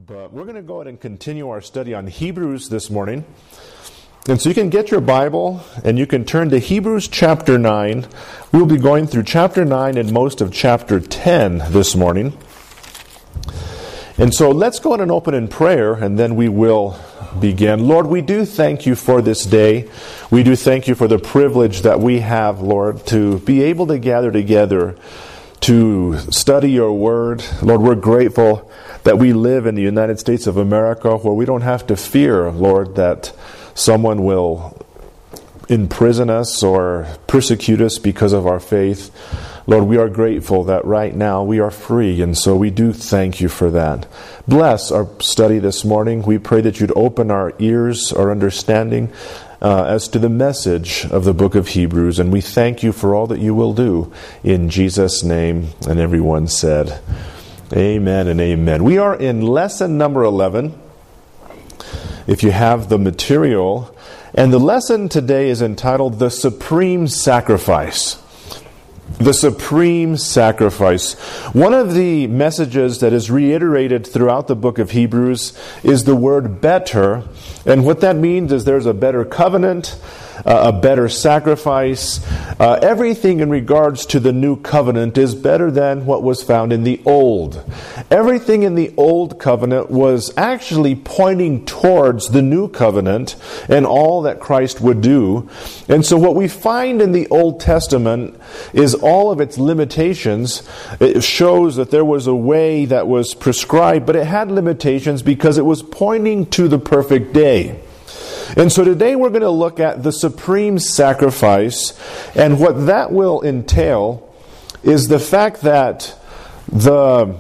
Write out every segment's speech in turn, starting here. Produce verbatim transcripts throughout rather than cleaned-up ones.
But we're going to go ahead and continue our study on Hebrews this morning. And so you can get your Bible and you can turn to Hebrews chapter nine. We'll be going through chapter nine and most of chapter ten this morning. And so let's go ahead and open in prayer and then we will begin. Lord, we do thank you for this day. We do thank you for the privilege that we have, Lord, to be able to gather together to study your word. Lord, we're grateful that we live in the United States of America where we don't have to fear, Lord, that someone will imprison us or persecute us because of our faith. Lord, we are grateful that right now we are free, and so we do thank you for that. Bless our study this morning. We pray that you'd open our ears, our understanding, uh, as to the message of the book of Hebrews, and we thank you for all that you will do in Jesus' name. And everyone said, amen and amen. We are in lesson number eleven, if you have the material, and the lesson today is entitled The Supreme Sacrifice. The supreme sacrifice. One of the messages that is reiterated throughout the book of Hebrews is the word better. And what that means is there's a better covenant, uh, a better sacrifice. Uh, everything in regards to the new covenant is better than what was found in the old. Everything in the old covenant was actually pointing towards the new covenant and all that Christ would do. And so what we find in the Old Testament is all of its limitations. It shows that there was a way that was prescribed, but it had limitations because it was pointing to the perfect day. And so today we're going to look at the supreme sacrifice, and what that will entail is the fact that the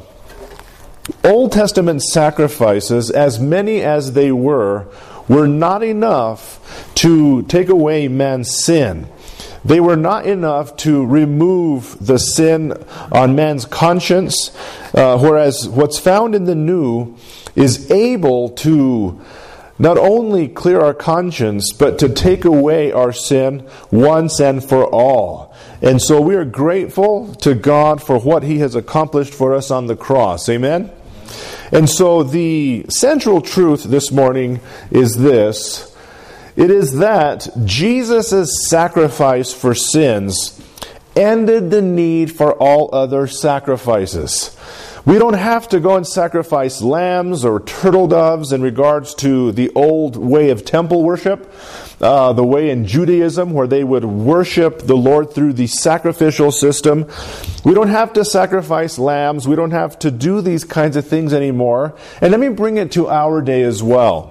Old Testament sacrifices, as many as they were, were not enough to take away man's sin. They were not enough to remove the sin on man's conscience, uh, whereas what's found in the new is able to not only clear our conscience, but to take away our sin once and for all. And so we are grateful to God for what He has accomplished for us on the cross. Amen? And so the central truth this morning is this. It is that Jesus' sacrifice for sins ended the need for all other sacrifices. We don't have to go and sacrifice lambs or turtle doves in regards to the old way of temple worship, uh, the way in Judaism where they would worship the Lord through the sacrificial system. We don't have to sacrifice lambs. We don't have to do these kinds of things anymore. And let me bring it to our day as well.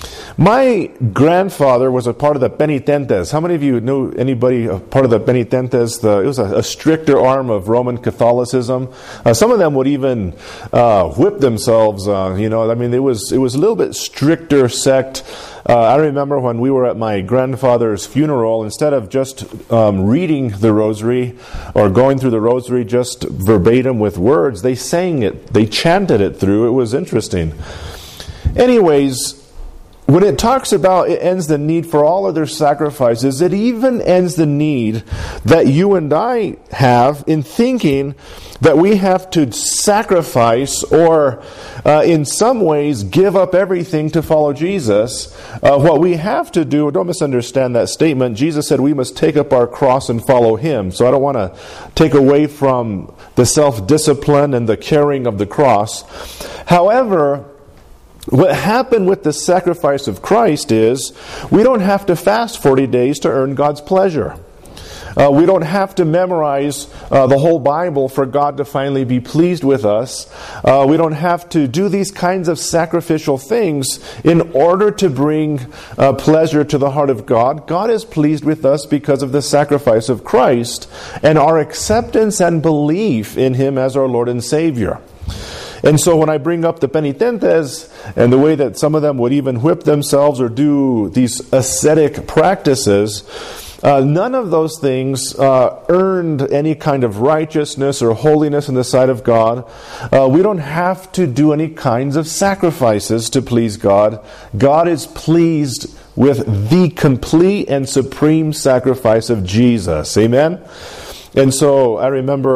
My grandfather was a part of the penitentes. How many of you know anybody a part of the penitentes? The, it was a, a stricter arm of Roman Catholicism. Uh, some of them would even uh, whip themselves. Uh, you know, I mean, it was it was a little bit stricter sect. Uh, I remember when we were at my grandfather's funeral, instead of just um, reading the rosary or going through the rosary just verbatim with words, they sang it. They chanted it through. It was interesting. Anyways, when it talks about it ends the need for all other sacrifices, it even ends the need that you and I have in thinking that we have to sacrifice or uh, in some ways give up everything to follow Jesus. Uh, what we have to do, don't misunderstand that statement, Jesus said we must take up our cross and follow Him. So I don't want to take away from the self-discipline and the carrying of the cross. However, what happened with the sacrifice of Christ is we don't have to fast forty days to earn God's pleasure. Uh, we don't have to memorize uh, the whole Bible for God to finally be pleased with us. Uh, we don't have to do these kinds of sacrificial things in order to bring uh, pleasure to the heart of God. God is pleased with us because of the sacrifice of Christ and our acceptance and belief in Him as our Lord and Savior. And so when I bring up the penitentes and the way that some of them would even whip themselves or do these ascetic practices, uh, none of those things uh, earned any kind of righteousness or holiness in the sight of God. Uh, we don't have to do any kinds of sacrifices to please God. God is pleased with the complete and supreme sacrifice of Jesus. Amen? And so I remember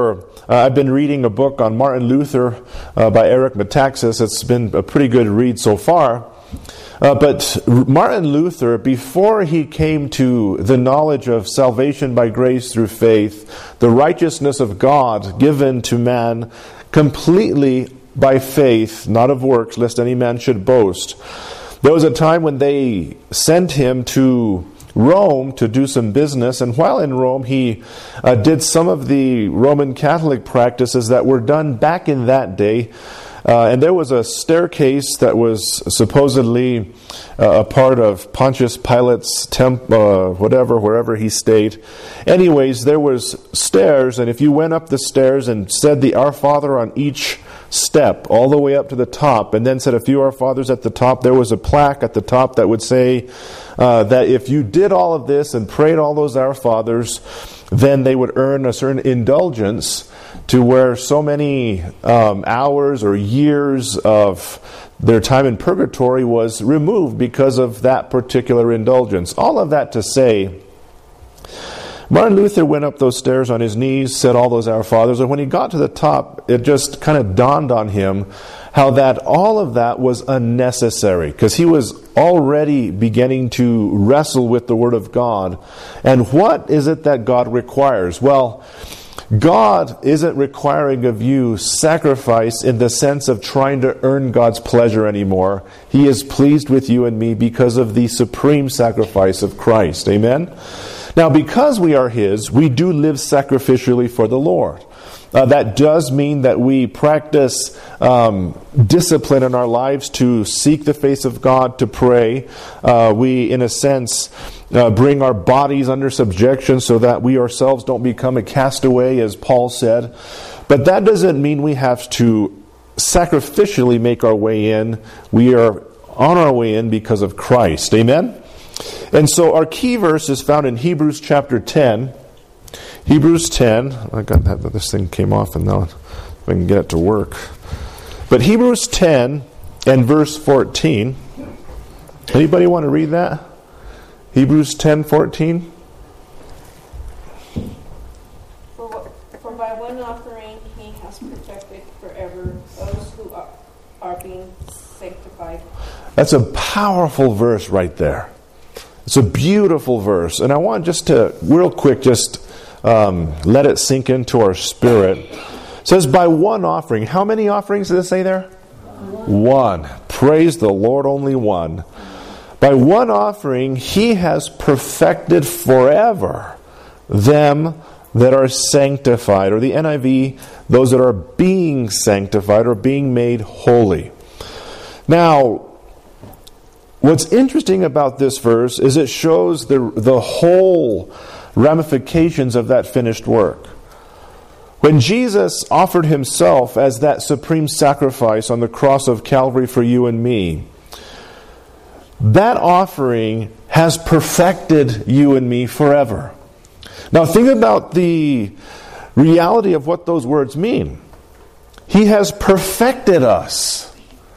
Uh, I've been reading a book on Martin Luther uh, by Eric Metaxas. It's been a pretty good read so far. Uh, but Martin Luther, before he came to the knowledge of salvation by grace through faith, the righteousness of God given to man completely by faith, not of works, lest any man should boast. There was a time when they sent him to Rome to do some business, and while in Rome he uh, did some of the Roman Catholic practices that were done back in that day. Uh, and there was a staircase that was supposedly uh, a part of Pontius Pilate's temp, uh, whatever, wherever he stayed. Anyways, there was stairs, and if you went up the stairs and said the Our Father on each step, all the way up to the top, and then said a few Our Fathers at the top, there was a plaque at the top that would say uh, that if you did all of this and prayed all those Our Fathers, then they would earn a certain indulgence to where so many um, hours or years of their time in purgatory was removed because of that particular indulgence. All of that to say, Martin Luther went up those stairs on his knees, said all those Our Fathers, and when he got to the top, it just kind of dawned on him how that all of that was unnecessary, because he was already beginning to wrestle with the Word of God. And what is it that God requires? Well, God isn't requiring of you sacrifice in the sense of trying to earn God's pleasure anymore. He is pleased with you and me because of the supreme sacrifice of Christ. Amen? Now, because we are His, we do live sacrificially for the Lord. Uh, that does mean that we practice um, discipline in our lives to seek the face of God, to pray. Uh, we, in a sense, uh, bring our bodies under subjection so that we ourselves don't become a castaway, as Paul said. But that doesn't mean we have to sacrificially make our way in. We are on our way in because of Christ. Amen? And so our key verse is found in Hebrews chapter ten. Hebrews ten. I got that. This thing came off, and now I can get it to work. But Hebrews ten and verse fourteen. Anybody want to read that? Hebrews ten fourteen. For, for by one offering He has perfected forever those who are, are being sanctified. That's a powerful verse right there. It's a beautiful verse, and I want just to real quick just. Um, let it sink into our spirit. It says, by one offering. How many offerings does it say there? One. One. Praise the Lord, only one. By one offering, He has perfected forever them that are sanctified. Or the N I V, those that are being sanctified or being made holy. Now, what's interesting about this verse is it shows the the whole ramifications of that finished work. When Jesus offered Himself as that supreme sacrifice on the cross of Calvary for you and me, that offering has perfected you and me forever. Now think about the reality of what those words mean. He has perfected us.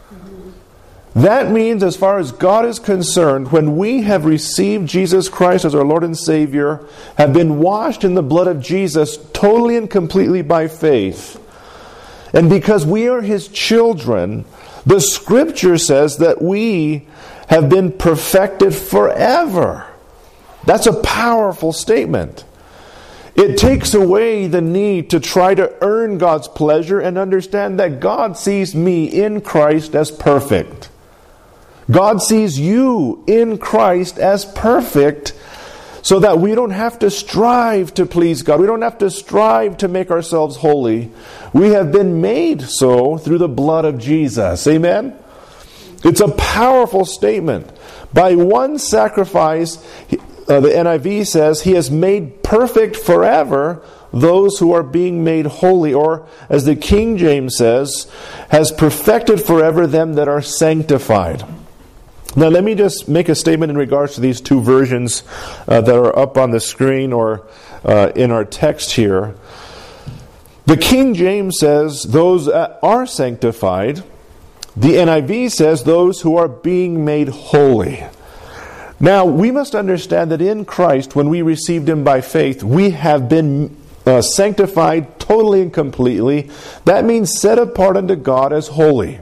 That means, as far as God is concerned, when we have received Jesus Christ as our Lord and Savior, have been washed in the blood of Jesus totally and completely by faith, and because we are His children, the Scripture says that we have been perfected forever. That's a powerful statement. It takes away the need to try to earn God's pleasure and understand that God sees me in Christ as perfect. God sees you in Christ as perfect, so that we don't have to strive to please God. We don't have to strive to make ourselves holy. We have been made so through the blood of Jesus. Amen? It's a powerful statement. By one sacrifice, uh, the N I V says, He has made perfect forever those who are being made holy. Or, as the King James says, has perfected forever them that are sanctified. Now let me just make a statement in regards to these two versions uh, that are up on the screen or uh, in our text here. The King James says those are sanctified. The N I V says those who are being made holy. Now we must understand that in Christ, when we received Him by faith, we have been uh, sanctified totally and completely. That means set apart unto God as holy.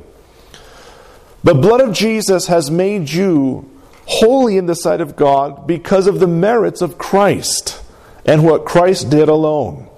The blood of Jesus has made you holy in the sight of God because of the merits of Christ and what Christ did alone.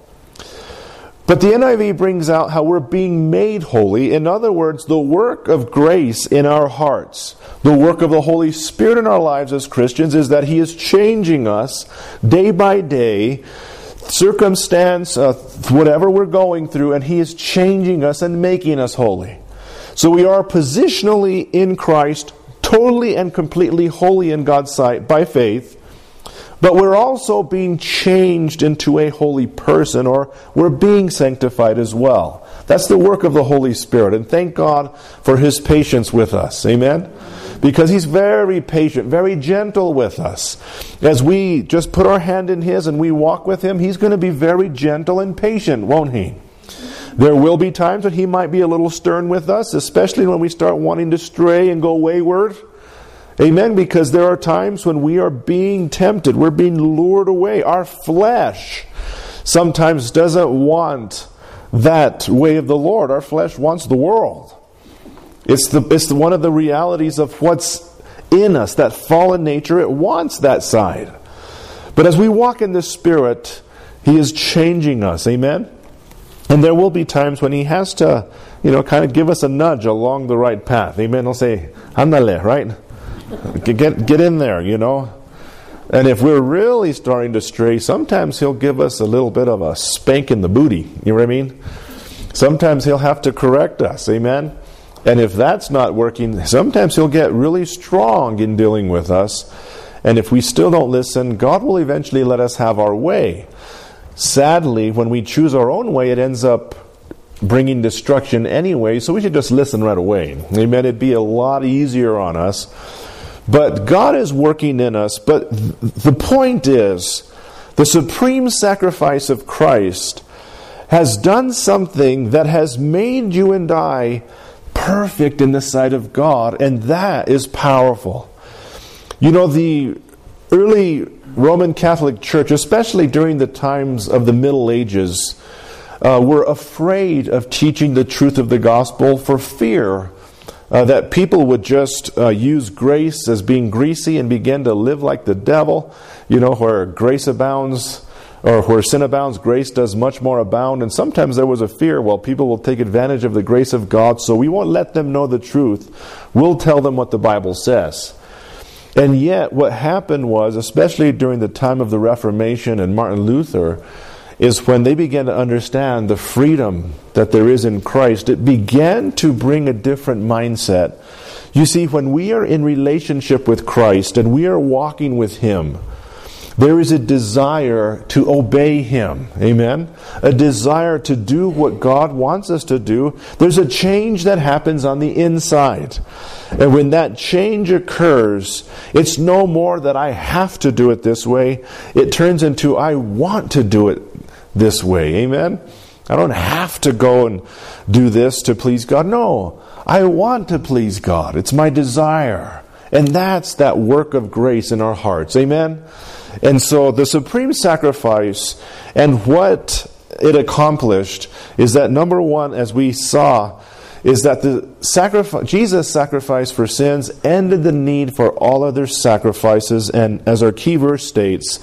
But the N I V brings out how we're being made holy. In other words, the work of grace in our hearts, the work of the Holy Spirit in our lives as Christians, is that He is changing us day by day, circumstance, uh, whatever we're going through, and He is changing us and making us holy. So we are positionally in Christ, totally and completely holy in God's sight by faith. But we're also being changed into a holy person, or we're being sanctified as well. That's the work of the Holy Spirit. And thank God for His patience with us. Amen? Because He's very patient, very gentle with us. As we just put our hand in His and we walk with Him, He's going to be very gentle and patient, won't He? There will be times when He might be a little stern with us, especially when we start wanting to stray and go wayward. Amen? Because there are times when we are being tempted. We're being lured away. Our flesh sometimes doesn't want that way of the Lord. Our flesh wants the world. It's the it's the, one of the realities of what's in us, that fallen nature. It wants that side. But as we walk in the Spirit, He is changing us. Amen? And there will be times when He has to, you know, kind of give us a nudge along the right path. Amen? He'll say, Andale, right? Get get in there, you know. And if we're really starting to stray, sometimes He'll give us a little bit of a spank in the booty. You know what I mean? Sometimes He'll have to correct us. Amen? And if that's not working, sometimes He'll get really strong in dealing with us. And if we still don't listen, God will eventually let us have our way. Sadly, when we choose our own way, it ends up bringing destruction anyway, so we should just listen right away. Amen? It'd be a lot easier on us. But God is working in us. But the point is, the supreme sacrifice of Christ has done something that has made you and I perfect in the sight of God, and that is powerful. You know, the early Roman Catholic Church, especially during the times of the Middle Ages, uh, were afraid of teaching the truth of the gospel for fear Uh, that people would just uh, use grace as being greasy and begin to live like the devil. You know, where grace abounds, or where sin abounds, grace does much more abound. And sometimes there was a fear, well, people will take advantage of the grace of God, so we won't let them know the truth. We'll tell them what the Bible says. And yet, what happened was, especially during the time of the Reformation and Martin Luther, is when they began to understand the freedom that there is in Christ, it began to bring a different mindset. You see, when we are in relationship with Christ and we are walking with Him, there is a desire to obey Him. Amen? A desire to do what God wants us to do. There's a change that happens on the inside. And when that change occurs, it's no more that I have to do it this way. It turns into I want to do it this way. Amen? I don't have to go and do this to please God. No, I want to please God. It's my desire. And that's that work of grace in our hearts. Amen? And so the supreme sacrifice and what it accomplished is that, number one, as we saw, is that the sacrifice, Jesus' sacrifice for sins ended the need for all other sacrifices. And as our key verse states,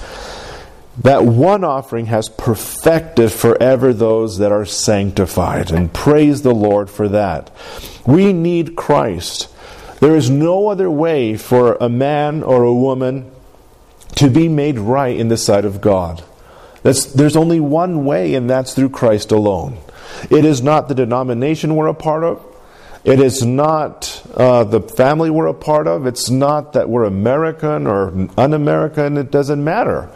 that one offering has perfected forever those that are sanctified. And praise the Lord for that. We need Christ. There is no other way for a man or a woman to be made right in the sight of God. That's, there's only one way, and that's through Christ alone. It is not the denomination we're a part of. It is not uh, the family we're a part of. It's not that we're American or un-American. It doesn't matter.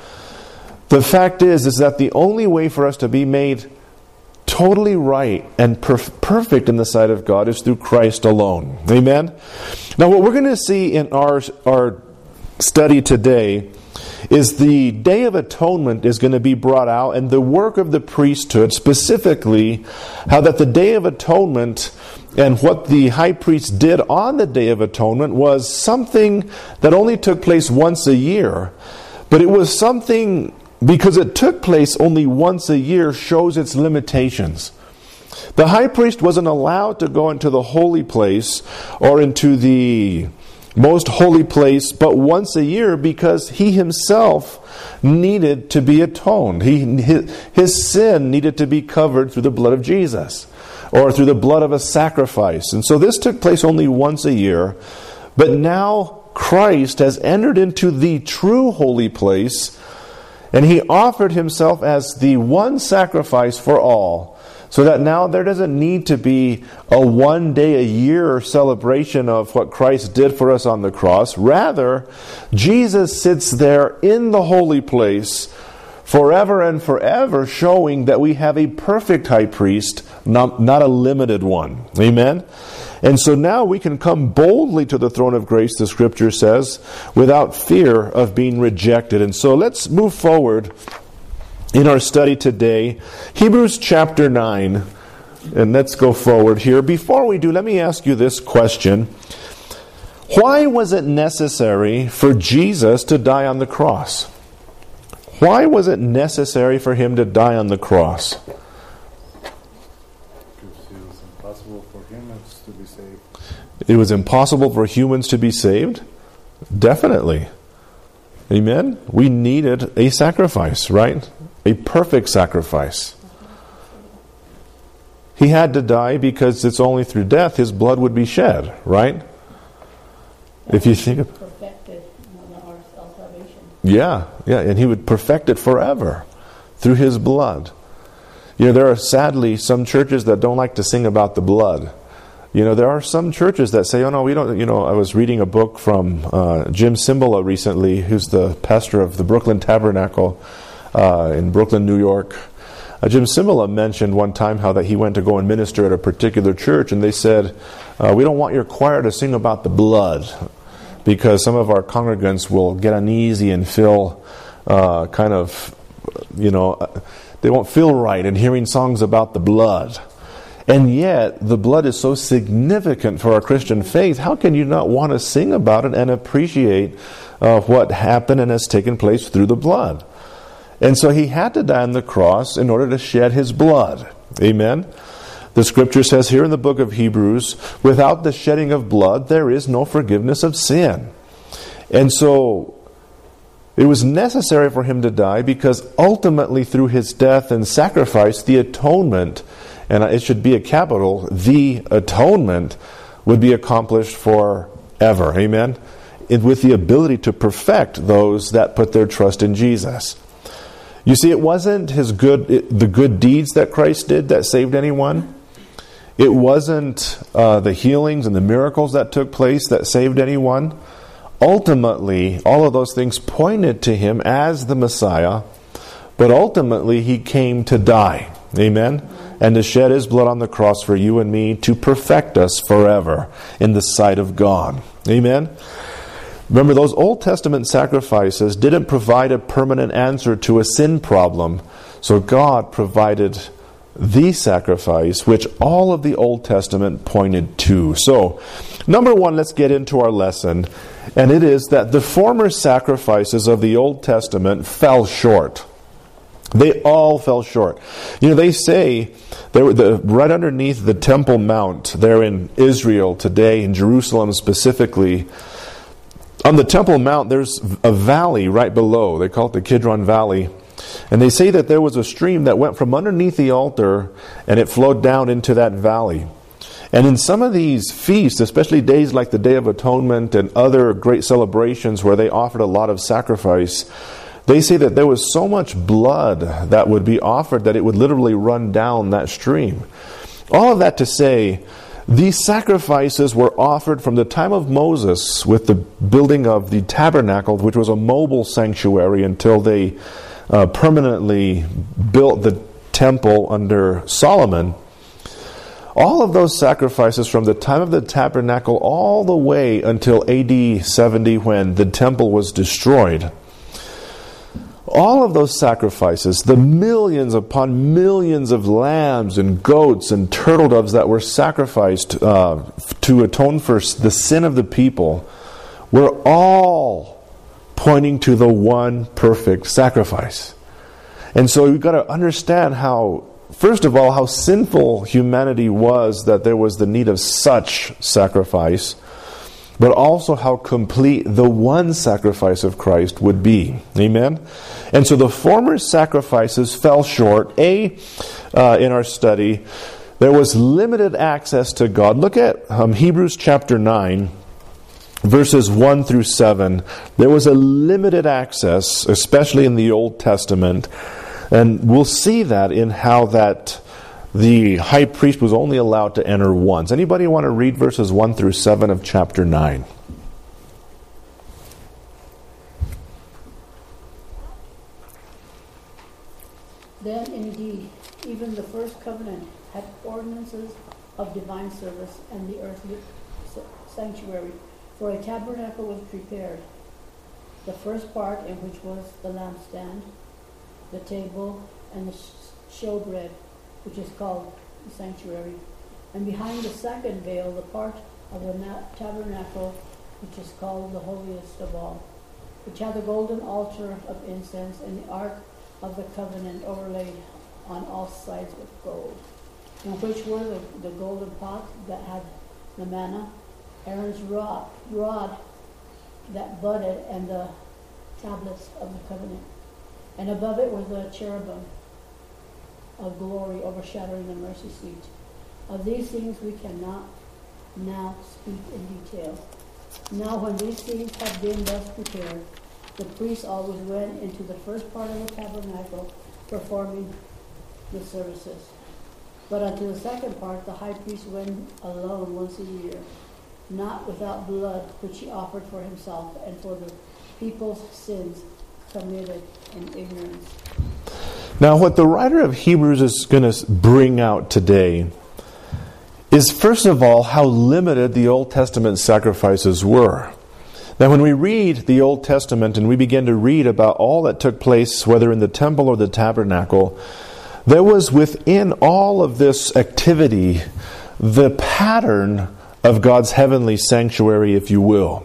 The fact is, is that the only way for us to be made totally right and perf- perfect in the sight of God is through Christ alone. Amen? Now, what we're going to see in our, our study today is the Day of Atonement is going to be brought out, and the work of the priesthood, specifically how that the Day of Atonement and what the high priest did on the Day of Atonement was something that only took place once a year. But it was something because it took place only once a year, shows its limitations. The high priest wasn't allowed to go into the holy place or into the most holy place but once a year, because he himself needed to be atoned. He, his, his sin needed to be covered through the blood of Jesus, or through the blood of a sacrifice. And so this took place only once a year. But now Christ has entered into the true holy place, and he offered himself as the one sacrifice for all, so that now there doesn't need to be a one day a year celebration of what Christ did for us on the cross. Rather, Jesus sits there in the holy place forever and forever, showing that we have a perfect high priest, not, not a limited one. Amen? And so now we can come boldly to the throne of grace, the Scripture says, without fear of being rejected. And so let's move forward in our study today. Hebrews chapter nine. And let's go forward here. Before we do, let me ask you this question. Why was it necessary for Jesus to die on the cross? Why was it necessary for him to die on the cross? Because it was impossible for humans to be saved. It was impossible for humans to be saved? Definitely. Amen? We needed a sacrifice, right? A perfect sacrifice. He had to die because it's only through death his blood would be shed, right? If you think of perfected our salvation. Yeah, yeah, and he would perfect it forever through his blood. You know, there are sadly some churches that don't like to sing about the blood. You know, there are some churches that say, oh no, we don't, you know, I was reading a book from uh, Jim Cymbala recently, who's the pastor of the Brooklyn Tabernacle uh, in Brooklyn, New York. Uh, Jim Cymbala mentioned one time how that he went to go and minister at a particular church, and they said, uh, we don't want your choir to sing about the blood, because some of our congregants will get uneasy and feel uh, kind of, you know, they won't feel right in hearing songs about the blood. And yet, the blood is so significant for our Christian faith. How can you not want to sing about it and appreciate uh, what happened and has taken place through the blood? And so he had to die on the cross in order to shed his blood. Amen? The Scripture says here in the book of Hebrews, without the shedding of blood, there is no forgiveness of sin. And so it was necessary for him to die because ultimately through his death and sacrifice, the atonement, and it should be a capital, the atonement would be accomplished forever. Amen? And with the ability to perfect those that put their trust in Jesus. You see, it wasn't his good, the good deeds that Christ did that saved anyone. It wasn't uh, the healings and the miracles that took place that saved anyone. Ultimately, all of those things pointed to him as the Messiah, but ultimately he came to die. Amen? And to shed his blood on the cross for you and me to perfect us forever in the sight of God. Amen? Remember, those Old Testament sacrifices didn't provide a permanent answer to a sin problem. So God provided the sacrifice which all of the Old Testament pointed to. So, number one, let's get into our lesson. And it is that the former sacrifices of the Old Testament fell short. They all fell short. You know, they say, they were the, right underneath the Temple Mount, there in Israel today, in Jerusalem specifically, on the Temple Mount, there's a valley right below. They call it the Kidron Valley. And they say that there was a stream that went from underneath the altar and it flowed down into that valley. And in some of these feasts, especially days like the Day of Atonement and other great celebrations where they offered a lot of sacrifice, they say that there was so much blood that would be offered that it would literally run down that stream. All of that to say, these sacrifices were offered from the time of Moses with the building of the tabernacle, which was a mobile sanctuary until they uh, permanently built the temple under Solomon. All of those sacrifices from the time of the tabernacle all the way until A D seventy when the temple was destroyed. All of those sacrifices, the millions upon millions of lambs and goats and turtle doves that were sacrificed uh, to atone for the sin of the people, were all pointing to the one perfect sacrifice. And so you've got to understand how, first of all, how sinful humanity was, that there was the need of such sacrifice, but also how complete the one sacrifice of Christ would be. Amen? And so the former sacrifices fell short. A, uh, in our study, there was limited access to God. Look at um, Hebrews chapter nine, verses one through seven. There was a limited access, especially in the Old Testament. And we'll see that in how that the high priest was only allowed to enter once. Anybody want to read verses one through seven of chapter nine? Then indeed, even the first covenant had ordinances of divine service, and the earthly sanctuary, for a tabernacle was prepared. The first part, in which was the lampstand, the table, and the showbread, which is called the sanctuary. And behind the second veil, the part of the na- tabernacle, which is called the holiest of all, which had the golden altar of incense and the ark of the covenant overlaid on all sides with gold, in which were the, the golden pot that had the manna, Aaron's rod, rod that budded, and the tablets of the covenant. And above it was the cherubim of glory overshadowing the mercy seat. Of these things we cannot now speak in detail. Now when these things had been thus prepared, the priest always went into the first part of the tabernacle, performing the services. But unto the second part the high priest went alone once a year, not without blood, which he offered for himself and for the people's sins committed in ignorance. Now, what the writer of Hebrews is going to bring out today is, first of all, how limited the Old Testament sacrifices were. Now, when we read the Old Testament and we begin to read about all that took place, whether in the temple or the tabernacle, there was within all of this activity the pattern of God's heavenly sanctuary, if you will.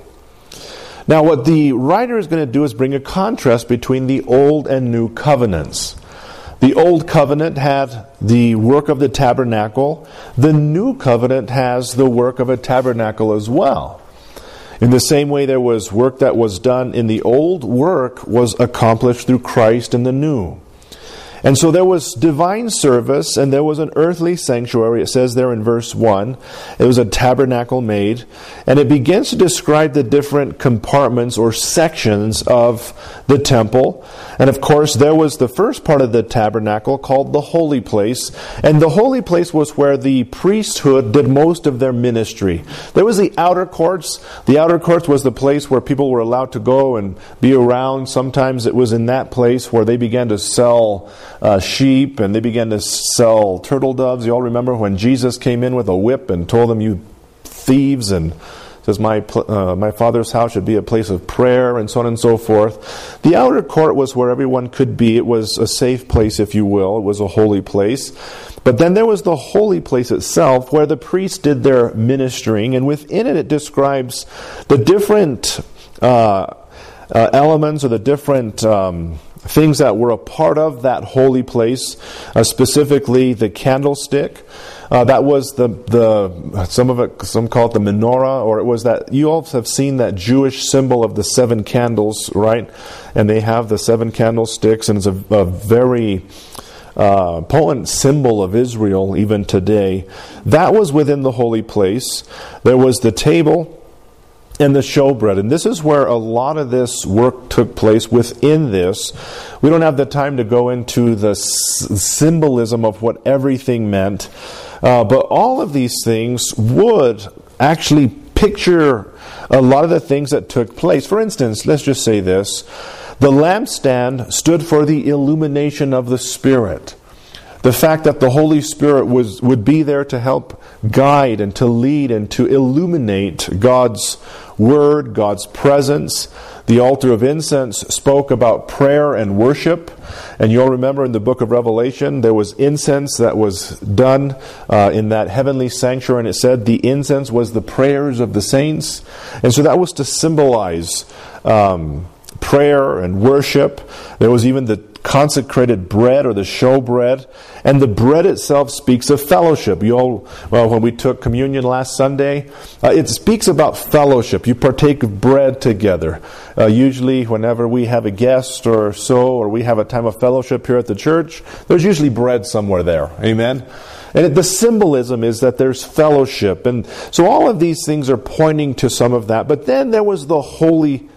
Now, what the writer is going to do is bring a contrast between the Old and New covenants. The Old Covenant had the work of the tabernacle. The New Covenant has the work of a tabernacle as well. In the same way there was work that was done in the Old, work was accomplished through Christ in the New. And so there was divine service and there was an earthly sanctuary. It says there in verse one, it was a tabernacle made. And it begins to describe the different compartments or sections of the temple. And of course, there was the first part of the tabernacle called the holy place. And the holy place was where the priesthood did most of their ministry. There was the outer courts. The outer courts was the place where people were allowed to go and be around. Sometimes it was in that place where they began to sell Uh, sheep, and they began to sell turtle doves. You all remember when Jesus came in with a whip and told them, "You thieves," and says, my uh, my Father's house should be a place of prayer, and so on and so forth. The outer court was where everyone could be. It was a safe place, if you will. It was a holy place. But then there was the holy place itself, where the priests did their ministering, and within it it describes the different uh, uh, elements or the different Um, things that were a part of that holy place, uh, specifically the candlestick. Uh, that was the the some of it, some call it the menorah, or it was that, you all have seen that Jewish symbol of the seven candles, right? And they have the seven candlesticks, and it's a, a very uh, potent symbol of Israel even today. That was within the holy place. There was the table and the showbread. And this is where a lot of this work took place within this. We don't have the time to go into the s- symbolism of what everything meant. Uh, but all of these things would actually picture a lot of the things that took place. For instance, let's just say this. The lampstand stood for the illumination of the Spirit. The fact that the Holy Spirit was would be there to help guide and to lead and to illuminate God's Word, God's presence. The altar of incense spoke about prayer and worship. And you'll remember in the book of Revelation, there was incense that was done uh, in that heavenly sanctuary. And it said the incense was the prayers of the saints. And so that was to symbolize um, prayer and worship. There was even the consecrated bread or the showbread. And the bread itself speaks of fellowship. You all, well, when we took communion last Sunday, uh, it speaks about fellowship. You partake of bread together. Uh, usually whenever we have a guest or so, or we have a time of fellowship here at the church, there's usually bread somewhere there. Amen? And the symbolism is that there's fellowship. And so all of these things are pointing to some of that. But then there was the holy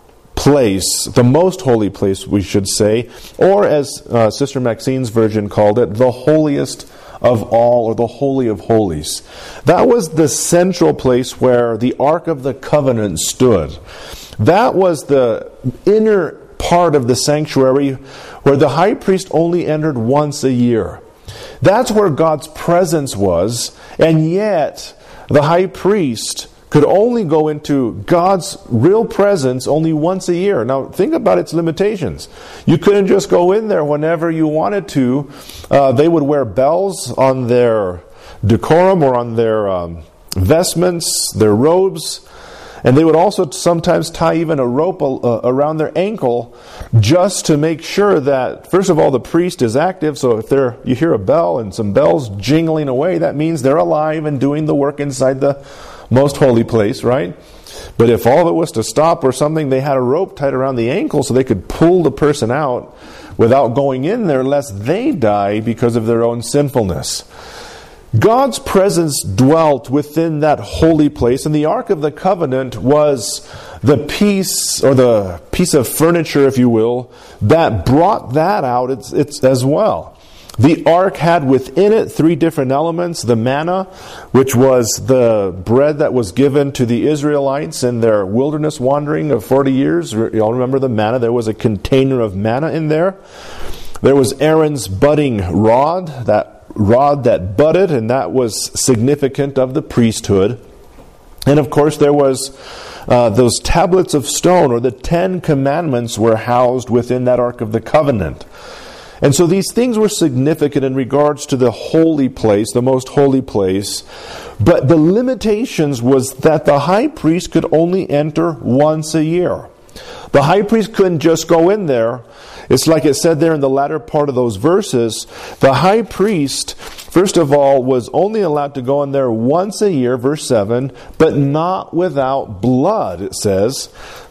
place, the most holy place, we should say, or as uh, Sister Maxine's version called it, the holiest of all, or the Holy of Holies. That was the central place where the Ark of the Covenant stood. That was the inner part of the sanctuary where the high priest only entered once a year. That's where God's presence was, and yet the high priest could only go into God's real presence only once a year. Now, think about its limitations. You couldn't just go in there whenever you wanted to. Uh, they would wear bells on their decorum or on their um, vestments, their robes. And they would also sometimes tie even a rope uh, around their ankle just to make sure that, first of all, the priest is active. So if there you hear a bell and some bells jingling away, that means they're alive and doing the work inside the most holy place, right? But if all of it was to stop or something, they had a rope tied around the ankle so they could pull the person out without going in there lest they die because of their own sinfulness. God's presence dwelt within that holy place, and the Ark of the Covenant was the piece, or the piece of furniture, if you will, that brought that out it's, it's as well. The ark had within it three different elements. The manna, which was the bread that was given to the Israelites in their wilderness wandering of forty years. You all remember the manna. There was a container of manna in there. There was Aaron's budding rod, that rod that budded, and that was significant of the priesthood. And of course there was uh, those tablets of stone, or the Ten Commandments, were housed within that Ark of the Covenant. And so these things were significant in regards to the holy place, the most holy place. But the limitations was that the high priest could only enter once a year. The high priest couldn't just go in there. It's like it said there in the latter part of those verses. The high priest, first of all, was only allowed to go in there once a year, verse seven, but not without blood, it says,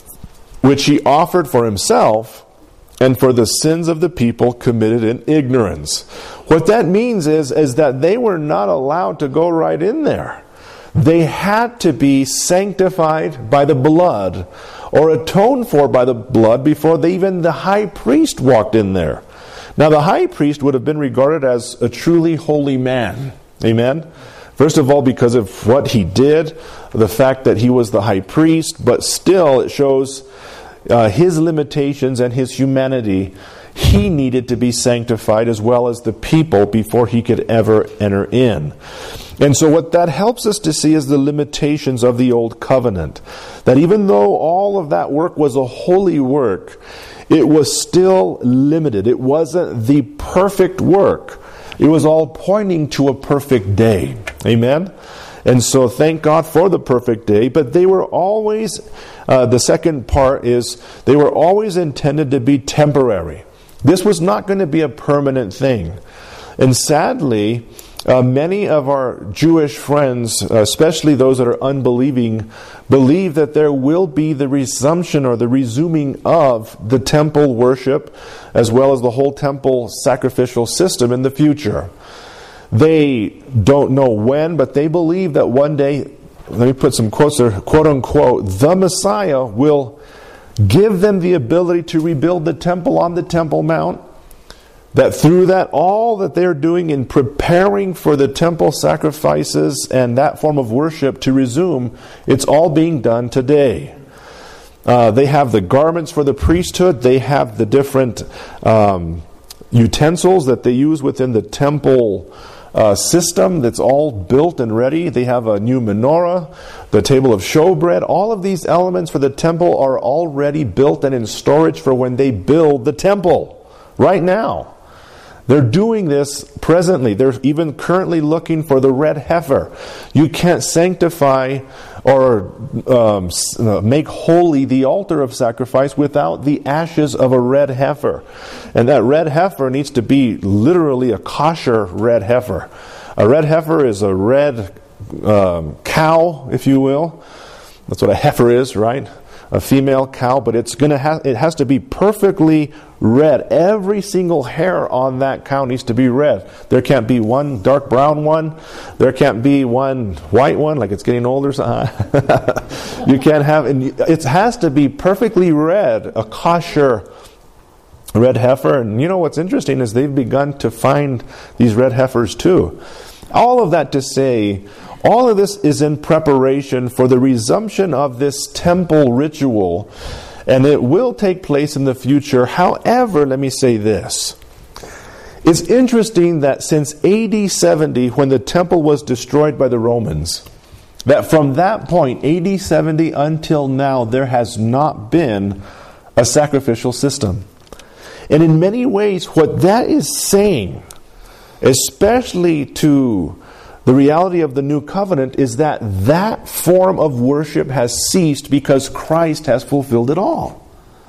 which he offered for himself and for the sins of the people committed in ignorance. What that means is, is that they were not allowed to go right in there. They had to be sanctified by the blood, or atoned for by the blood, before they, even the high priest walked in there. Now the high priest would have been regarded as a truly holy man. Amen? First of all, because of what he did, the fact that he was the high priest, but still it shows Uh, his limitations and his humanity. He needed to be sanctified as well as the people before he could ever enter in. And so what that helps us to see is the limitations of the old covenant. That even though all of that work was a holy work, it was still limited. It wasn't the perfect work. It was all pointing to a perfect day. Amen? And so thank God for the perfect day, but they were always, uh, the second part is, they were always intended to be temporary. This was not going to be a permanent thing. And sadly, uh, many of our Jewish friends, uh, especially those that are unbelieving, believe that there will be the resumption or the resuming of the temple worship, as well as the whole temple sacrificial system in the future. They don't know when, but they believe that one day, let me put some quotes there, quote unquote, the Messiah will give them the ability to rebuild the temple on the Temple Mount. That through that, all that they're doing in preparing for the temple sacrifices and that form of worship to resume, it's all being done today. Uh, they have the garments for the priesthood. They have the different um, utensils that they use within the temple Uh, system that's all built and ready. They have a new menorah, the table of showbread. All of these elements for the temple are already built and in storage for when they build the temple. Right now. They're doing this presently. They're even currently looking for the red heifer. You can't sanctify or um, make holy the altar of sacrifice without the ashes of a red heifer. And that red heifer needs to be literally a kosher red heifer. A red heifer is a red um, cow, if you will. That's what a heifer is, right? A female cow, but it's gonna have it has to be perfectly red. Every single hair on that cow needs to be red. There can't be one dark brown one. There can't be one white one, like it's getting older. You can't have, and it has to be perfectly red, a kosher red heifer. And you know what's interesting is they've begun to find these red heifers too. All of that to say, all of this is in preparation for the resumption of this temple ritual, and it will take place in the future. However, let me say this. It's interesting that since A D seventy, when the temple was destroyed by the Romans, that from that point, A D seventy until now, there has not been a sacrificial system. And in many ways, what that is saying, especially to the reality of the new covenant, is that that form of worship has ceased because Christ has fulfilled it all.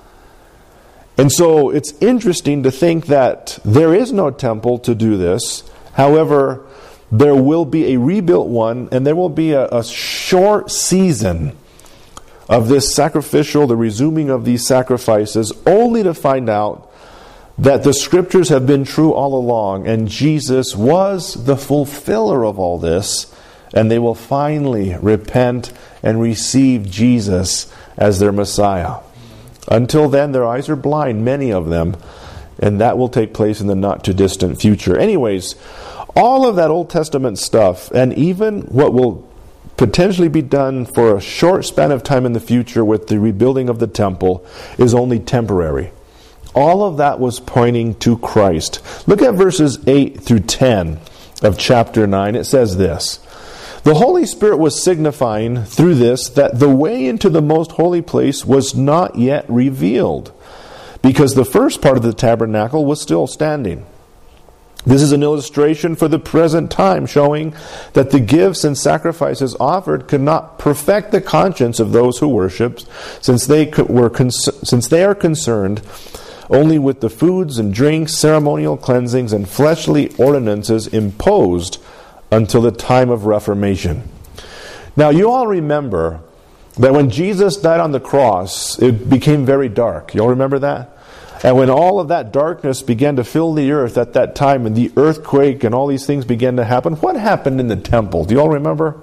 And so it's interesting to think that there is no temple to do this. However, there will be a rebuilt one, and there will be a, a short season of this sacrificial, the resuming of these sacrifices, only to find out that the Scriptures have been true all along, and Jesus was the fulfiller of all this, and they will finally repent and receive Jesus as their Messiah. Until then, their eyes are blind, many of them, and that will take place in the not-too-distant future. Anyways, all of that Old Testament stuff, and even what will potentially be done for a short span of time in the future with the rebuilding of the temple, is only temporary. All of that was pointing to Christ. Look at verses eight through ten of chapter nine. It says this: the Holy Spirit was signifying through this that the way into the most holy place was not yet revealed, because the first part of the tabernacle was still standing. This is an illustration for the present time, showing that the gifts and sacrifices offered could not perfect the conscience of those who worshipped, since they were cons- since they are concerned only with the foods and drinks, ceremonial cleansings, and fleshly ordinances imposed until the time of Reformation. Now, you all remember that when Jesus died on the cross, it became very dark. You all remember that? And when all of that darkness began to fill the earth at that time, and the earthquake and all these things began to happen, what happened in the temple? Do you all remember?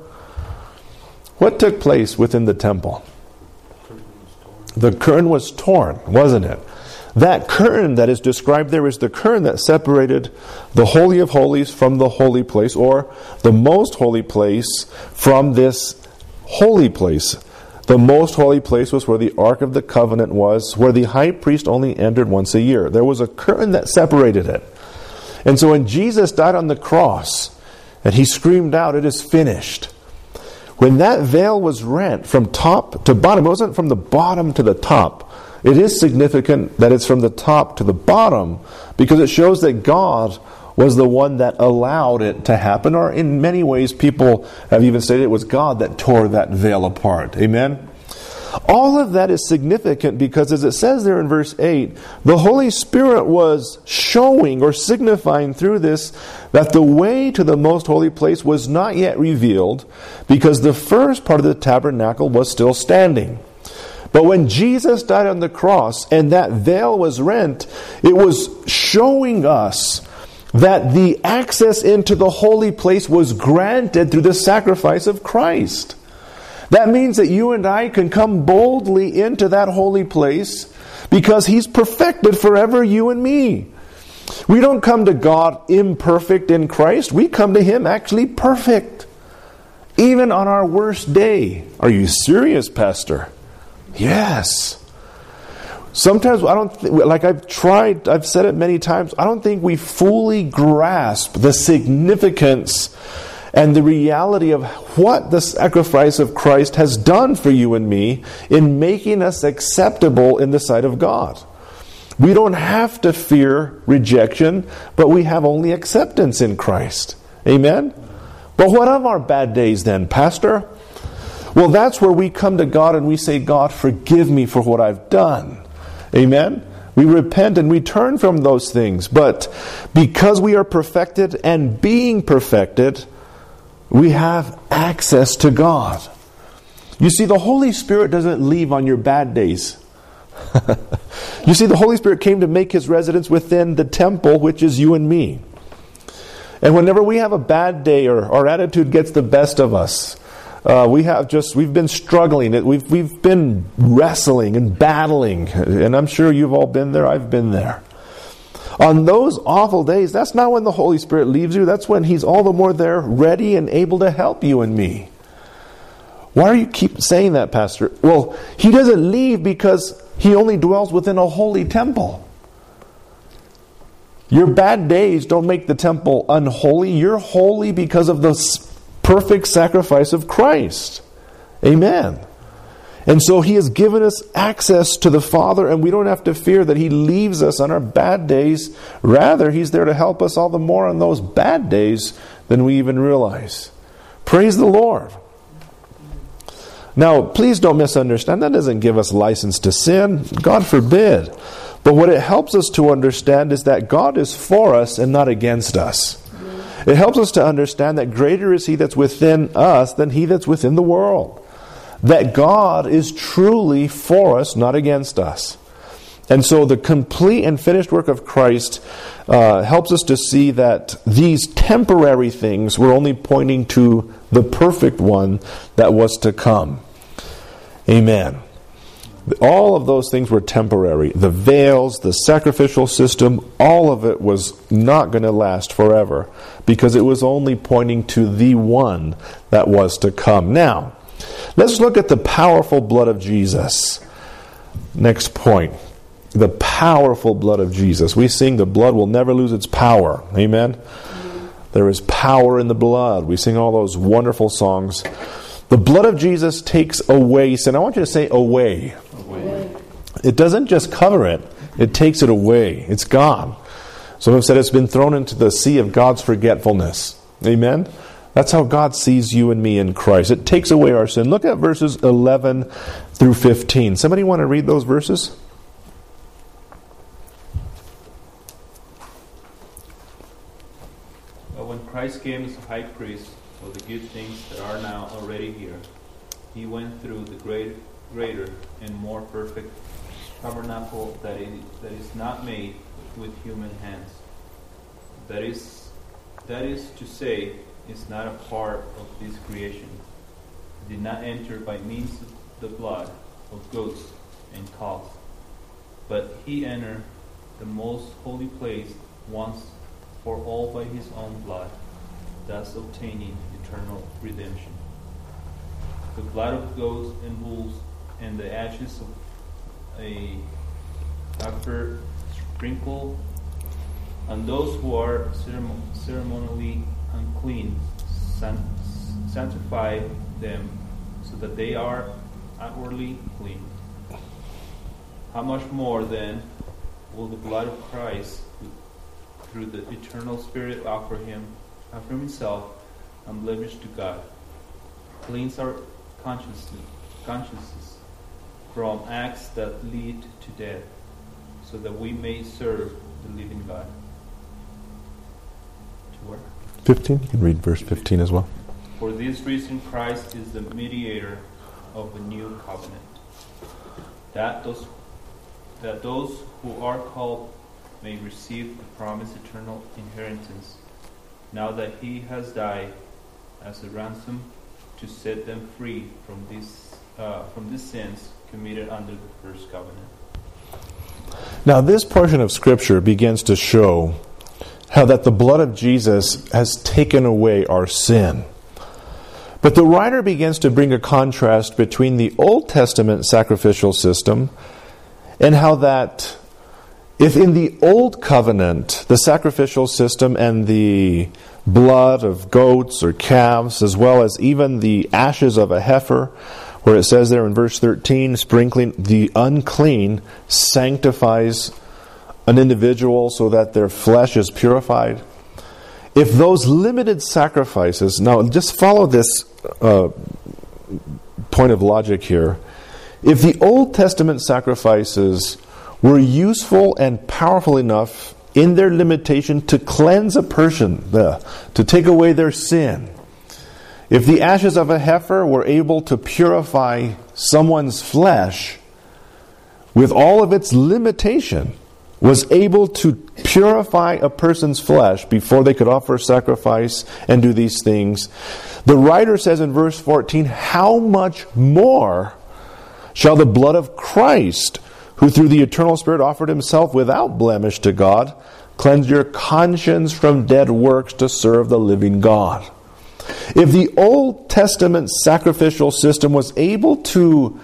What took place within the temple? The curtain was torn, wasn't it? That curtain that is described there is the curtain that separated the Holy of Holies from the holy place, or the most holy place from this holy place. The most holy place was where the Ark of the Covenant was, where the high priest only entered once a year. There was a curtain that separated it. And so when Jesus died on the cross, and he screamed out, "It is finished," when that veil was rent from top to bottom, it wasn't from the bottom to the top. It is significant that it's from the top to the bottom, because it shows that God was the one that allowed it to happen. Or in many ways, people have even stated it was God that tore that veil apart. Amen? All of that is significant because, as it says there in verse eight, the Holy Spirit was showing or signifying through this that the way to the most holy place was not yet revealed, because the first part of the tabernacle was still standing. But when Jesus died on the cross and that veil was rent, it was showing us that the access into the holy place was granted through the sacrifice of Christ. That means that you and I can come boldly into that holy place because He's perfected forever you and me. We don't come to God imperfect in Christ. We come to Him actually perfect, even on our worst day. Are you serious, Pastor? Yes. Sometimes I don't, th- like I've tried, I've said it many times, I don't think we fully grasp the significance and the reality of what the sacrifice of Christ has done for you and me in making us acceptable in the sight of God. We don't have to fear rejection, but we have only acceptance in Christ. Amen? But what of our bad days then, Pastor? Well, that's where we come to God and we say, God, forgive me for what I've done. Amen? We repent and we turn from those things. But because we are perfected and being perfected, we have access to God. You see, the Holy Spirit doesn't leave on your bad days. You see, the Holy Spirit came to make His residence within the temple, which is you and me. And whenever we have a bad day or our attitude gets the best of us, uh, we have just, we've been struggling. We've, we've been wrestling and battling. And I'm sure you've all been there. I've been there. On those awful days, that's not when the Holy Spirit leaves you. That's when He's all the more there, ready and able to help you and me. Why do you keep saying that, Pastor? Well, He doesn't leave because He only dwells within a holy temple. Your bad days don't make the temple unholy. You're holy because of the perfect sacrifice of Christ. Amen. And so He has given us access to the Father, and we don't have to fear that He leaves us on our bad days. Rather, He's there to help us all the more on those bad days than we even realize. Praise the Lord. Now, please don't misunderstand. That doesn't give us license to sin. God forbid. But what it helps us to understand is that God is for us and not against us. It helps us to understand that greater is He that's within us than he that's within the world. That God is truly for us, not against us. And so the complete and finished work of Christ uh, helps us to see that these temporary things were only pointing to the perfect one that was to come. Amen. All of those things were temporary. The veils, the sacrificial system, all of it was not going to last forever because it was only pointing to the one that was to come. Now, let's look at the powerful blood of Jesus. Next point. The powerful blood of Jesus. We sing the blood will never lose its power. Amen? There is power in the blood. We sing all those wonderful songs. The blood of Jesus takes away sin. I want you to say away. Away. It doesn't just cover it. It takes it away. It's gone. Someone said it's been thrown into the sea of God's forgetfulness. Amen? That's how God sees you and me in Christ. It takes away our sin. Look at verses eleven through fifteen. Somebody want to read those verses? But when Christ came as high priest of the good things that are now already here, He went through the great, greater and more perfect tabernacle that is, that is not made with human hands. That is, that is to say, is not a part of this creation. It did not enter by means of the blood of goats and calves, but He entered the most holy place once for all by His own blood, thus obtaining eternal redemption. The blood of goats and bulls and the ashes of a heifer sprinkled on those who are ceremonially unclean, sanctify them so that they are outwardly clean. How much more then will the blood of Christ, through the eternal Spirit, offer him, offer Himself unblemished to God, cleanse our consciences, consciences from acts that lead to death, so that we may serve the living God. To where? fifteen. You can read verse fifteen as well. For this reason Christ is the mediator of the new covenant, that those that those who are called may receive the promised eternal inheritance, now that He has died as a ransom to set them free from these uh, from these sins committed under the first covenant. Now, this portion of Scripture begins to show how that the blood of Jesus has taken away our sin. But the writer begins to bring a contrast between the Old Testament sacrificial system and how that if in the Old Covenant, the sacrificial system and the blood of goats or calves, as well as even the ashes of a heifer, where it says there in verse thirteen, sprinkling the unclean sanctifies an individual so that their flesh is purified. If those limited sacrifices, now just follow this uh, point of logic here. If the Old Testament sacrifices were useful and powerful enough in their limitation to cleanse a person, uh, to take away their sin, if the ashes of a heifer were able to purify someone's flesh with all of its limitation, was able to purify a person's flesh before they could offer sacrifice and do these things, the writer says in verse fourteen, how much more shall the blood of Christ, who through the eternal Spirit offered himself without blemish to God, cleanse your conscience from dead works to serve the living God. If the Old Testament sacrificial system was able to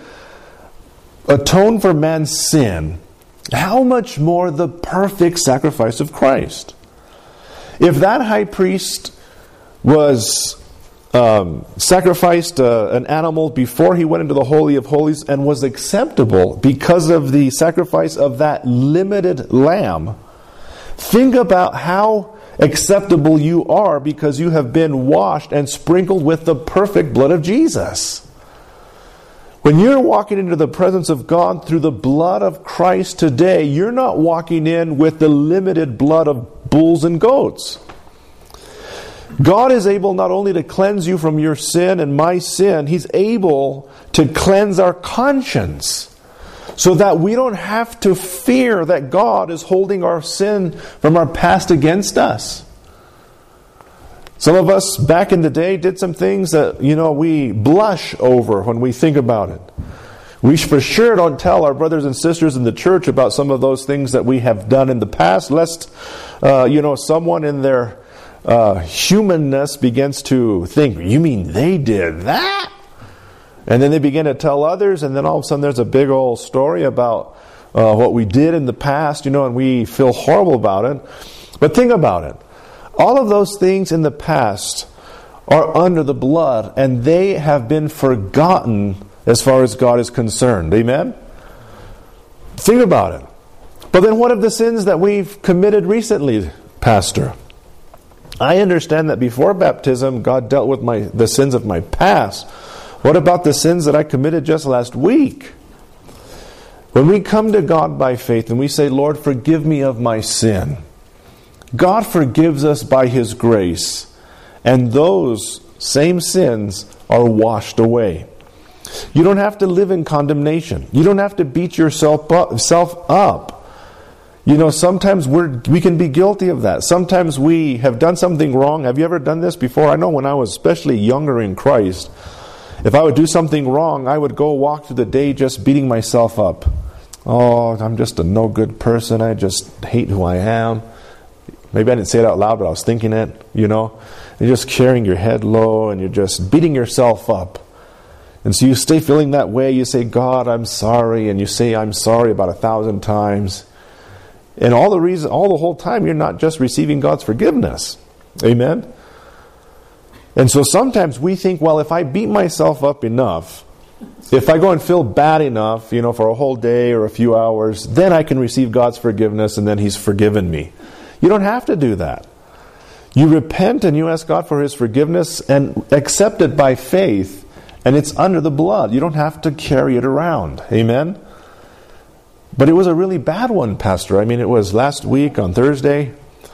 atone for man's sin, how much more the perfect sacrifice of Christ? If that high priest was um, sacrificed uh, an animal before he went into the Holy of Holies and was acceptable because of the sacrifice of that limited lamb, think about how acceptable you are because you have been washed and sprinkled with the perfect blood of Jesus. When you're walking into the presence of God through the blood of Christ today, you're not walking in with the limited blood of bulls and goats. God is able not only to cleanse you from your sin and my sin, He's able to cleanse our conscience so that we don't have to fear that God is holding our sin from our past against us. Some of us back in the day did some things that, you know, we blush over when we think about it. We for sure don't tell our brothers and sisters in the church about some of those things that we have done in the past, lest, uh, you know, someone in their uh, humanness begins to think, you mean they did that? And then they begin to tell others, and then all of a sudden there's a big old story about uh, what we did in the past, you know, and we feel horrible about it. But think about it. All of those things in the past are under the blood, and they have been forgotten as far as God is concerned. Amen? Think about it. But then what of the sins that we've committed recently, Pastor? I understand that before baptism, God dealt with my the sins of my past. What about the sins that I committed just last week? When we come to God by faith and we say, Lord, forgive me of my sin, God forgives us by His grace, and those same sins are washed away. You don't have to live in condemnation. You don't have to beat yourself up. Self up. You know, sometimes we're, we can be guilty of that. Sometimes we have done something wrong. Have you ever done this before? I know when I was especially younger in Christ, if I would do something wrong, I would go walk through the day just beating myself up. Oh, I'm just a no good person. I just hate who I am. Maybe I didn't say it out loud, but I was thinking it, you know. You're just carrying your head low and you're just beating yourself up. And so you stay feeling that way. You say, God, I'm sorry. And you say, I'm sorry about a thousand times. And all the reason, all the whole time, you're not just receiving God's forgiveness. Amen? And so sometimes we think, well, if I beat myself up enough, if I go and feel bad enough, you know, for a whole day or a few hours, then I can receive God's forgiveness and then He's forgiven me. You don't have to do that. You repent and you ask God for His forgiveness and accept it by faith, and it's under the blood. You don't have to carry it around. Amen? But it was a really bad one, Pastor. I mean, it was last week on Thursday.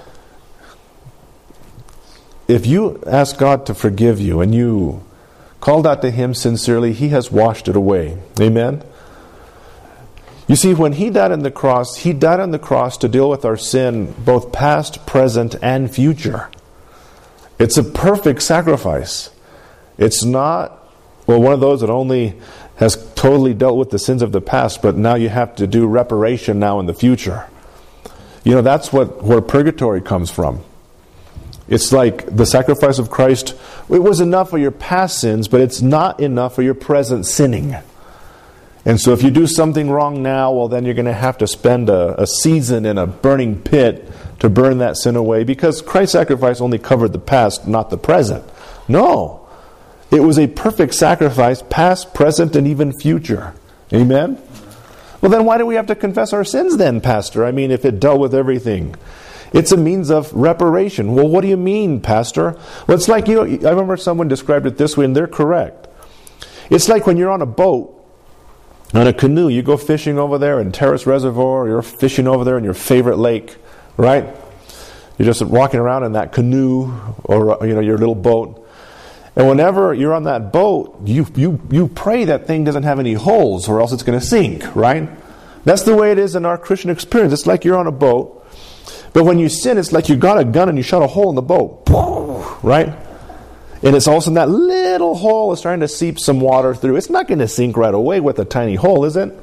If you ask God to forgive you and you called out to Him sincerely, He has washed it away. Amen? You see, when He died on the cross, He died on the cross to deal with our sin, both past, present, and future. It's a perfect sacrifice. It's not, well, one of those that only has totally dealt with the sins of the past, but now you have to do reparation now in the future. You know, that's what where purgatory comes from. It's like the sacrifice of Christ. It was enough for your past sins, but it's not enough for your present sinning. And so if you do something wrong now, well, then you're going to have to spend a, a season in a burning pit to burn that sin away, because Christ's sacrifice only covered the past, not the present. No. It was a perfect sacrifice, past, present, and even future. Amen? Well, then why do we have to confess our sins then, Pastor? I mean, if it dealt with everything. It's a means of reparation. Well, what do you mean, Pastor? Well, it's like, you know, I remember someone described it this way, and they're correct. It's like when you're on a boat, on a canoe, you go fishing over there in Terrace Reservoir, or you're fishing over there in your favorite lake, right? You're just walking around in that canoe or, you know, your little boat. And whenever you're on that boat, you you you pray that thing doesn't have any holes or else it's going to sink, right? That's the way it is in our Christian experience. It's like you're on a boat. But when you sin, it's like you got a gun and you shot a hole in the boat, right? And it's all of a sudden that little hole is starting to seep some water through. It's not going to sink right away with a tiny hole, is it?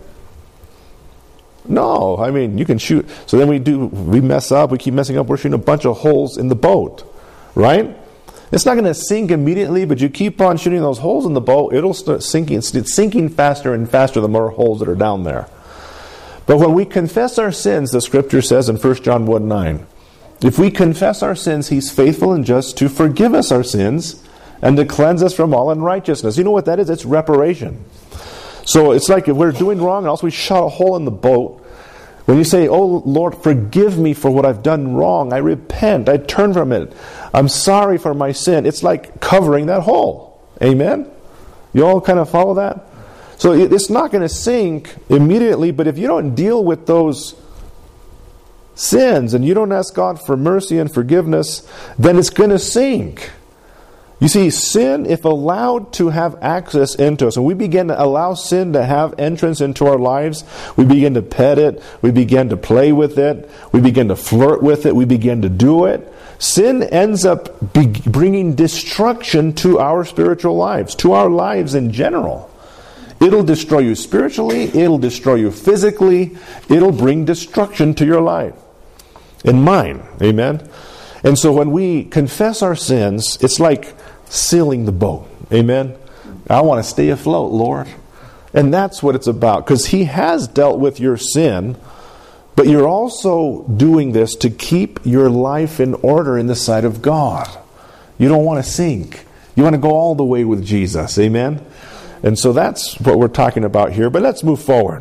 No, I mean, you can shoot. So then we do, we mess up, we keep messing up, we're shooting a bunch of holes in the boat, right? It's not going to sink immediately, but you keep on shooting those holes in the boat, it'll start sinking. It's sinking faster and faster the more holes that are down there. But when we confess our sins, the Scripture says in First John one nine, if we confess our sins, He's faithful and just to forgive us our sins and to cleanse us from all unrighteousness. You know what that is? It's reparation. So it's like if we're doing wrong and also we shot a hole in the boat. When you say, oh Lord, forgive me for what I've done wrong. I repent. I turn from it. I'm sorry for my sin. It's like covering that hole. Amen? You all kind of follow that? So it's not going to sink immediately, but if you don't deal with those sins and you don't ask God for mercy and forgiveness, then it's going to sink. You see, sin, if allowed to have access into us, and we begin to allow sin to have entrance into our lives, we begin to pet it, we begin to play with it, we begin to flirt with it, we begin to do it, sin ends up be bringing destruction to our spiritual lives, to our lives in general. It'll destroy you spiritually, it'll destroy you physically, it'll bring destruction to your life. And mine, amen? And so when we confess our sins, it's like sealing the boat, amen? I want to stay afloat, Lord. And that's what it's about, because He has dealt with your sin, but you're also doing this to keep your life in order in the sight of God. You don't want to sink. You want to go all the way with Jesus, amen? And so that's what we're talking about here. But let's move forward.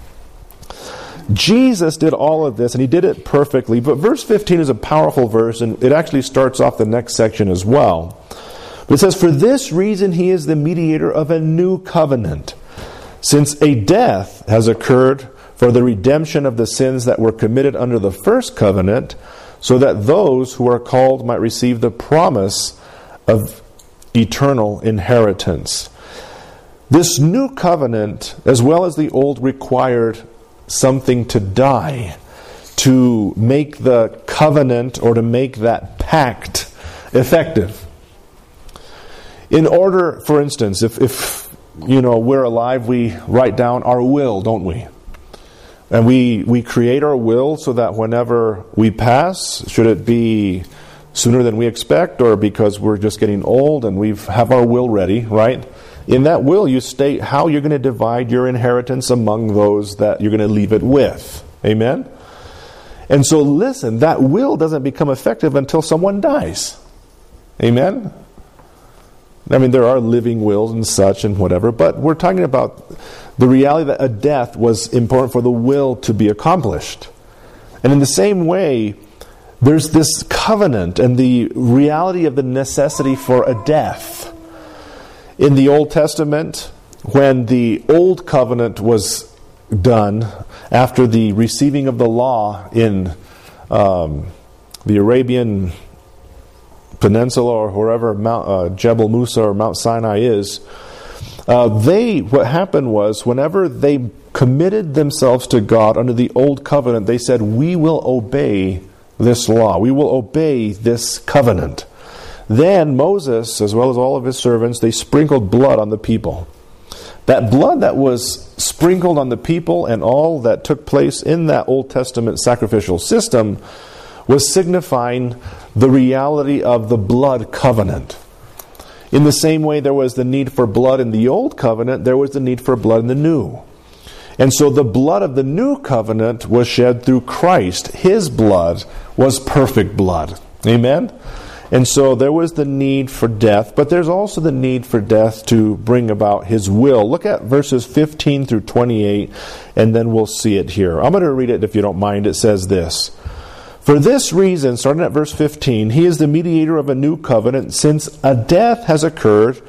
Jesus did all of this, and He did it perfectly. But verse fifteen is a powerful verse, and it actually starts off the next section as well. But it says, for this reason He is the mediator of a new covenant, since a death has occurred for the redemption of the sins that were committed under the first covenant, so that those who are called might receive the promise of eternal inheritance. This new covenant, as well as the old, required something to die to make the covenant or to make that pact effective. In order, for instance, if, if you know we're alive, we write down our will, don't we? And we, we create our will so that whenever we pass, should it be sooner than we expect or because we're just getting old and we have our will ready, right? In that will, you state how you're going to divide your inheritance among those that you're going to leave it with. Amen? And so listen, that will doesn't become effective until someone dies. Amen? I mean, there are living wills and such and whatever, but we're talking about the reality that a death was important for the will to be accomplished. And in the same way, there's this covenant and the reality of the necessity for a death. In the Old Testament, when the Old Covenant was done, after the receiving of the law in um, the Arabian Peninsula or wherever Mount, uh, Jebel Musa or Mount Sinai is, uh, they, what happened was, whenever they committed themselves to God under the Old Covenant, they said, we will obey this law. We will obey this covenant. Then Moses, as well as all of his servants, they sprinkled blood on the people. That blood that was sprinkled on the people and all that took place in that Old Testament sacrificial system was signifying the reality of the blood covenant. In the same way there was the need for blood in the Old Covenant, there was the need for blood in the New. And so the blood of the New Covenant was shed through Christ. His blood was perfect blood. Amen? And so there was the need for death, but there's also the need for death to bring about His will. Look at verses fifteen through twenty-eight, and then we'll see it here. I'm going to read it if you don't mind. It says this. For this reason, starting at verse fifteen, He is the mediator of a new covenant, since a death has occurred